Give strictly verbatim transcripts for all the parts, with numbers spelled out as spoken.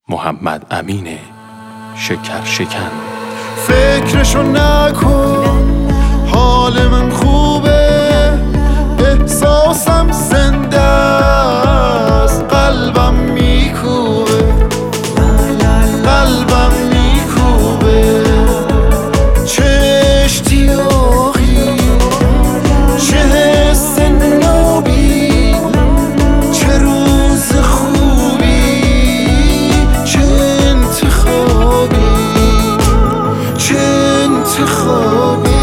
محمد امین شکر شکن. فکرشو نکن، حال من خوبه، احساسم زنده است، قلبم میکوبه، قلبم میکوبه. چه اشتیاقی، چه حس نابی، چه روز خوبی، چه انتخابی، چه انتخابی.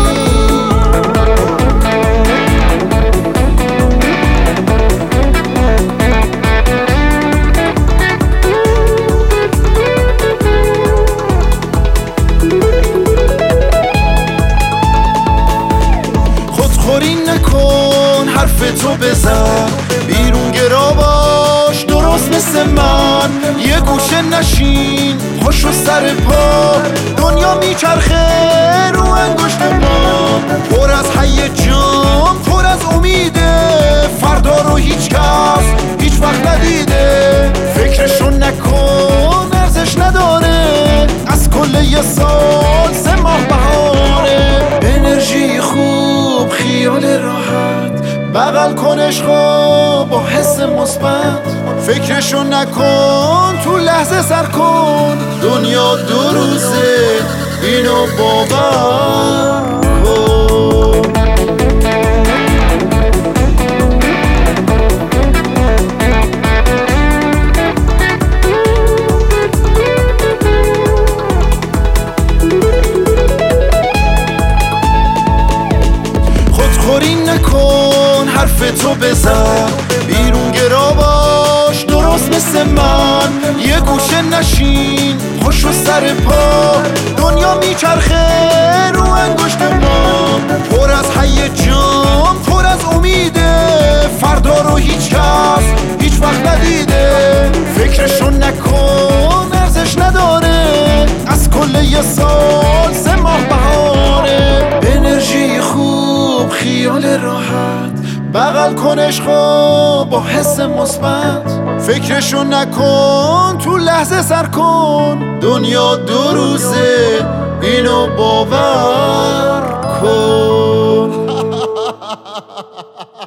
خودخوری نکن، حرف تو بزن، بیرون گرا باش، درست مثل من. یه گوشه نشین، خوش و سر پا، دنیا میچرخه رو انگشت ما. پر از هیجان، پر از امیده، فردا رو هیچ کس هیچ وقت ندیده. فکرشو نکن، ارزش نداره، از کل یه سال سه ماه بهاره. انرژی خوب، خیال راحت، بغل کن عشقا با حس مثبت. فکرشو نکن، تو لحظه سر کن، دنیا دو روزه، اینو باور کن. خودخوری نکن، حرف تو بزن، بیرون گرا باش، درست مثل من. یه گوشه نشین، خوش و سر پا، دنیا میچرخه رو انگشت ما. پر از هیجان، پر از امیده، فردا رو هیچ کس هیچ وقت ندیده. فکرشو نکن، ارزش نداره، از کل یه سال سه ماه بهاره. انرژی خوب، خیال راحت، بغل کن عشقا با حس مثبت. فکرشو نکن، تو لحظه سر کن، دنیا دو روزه، اینو باور کن.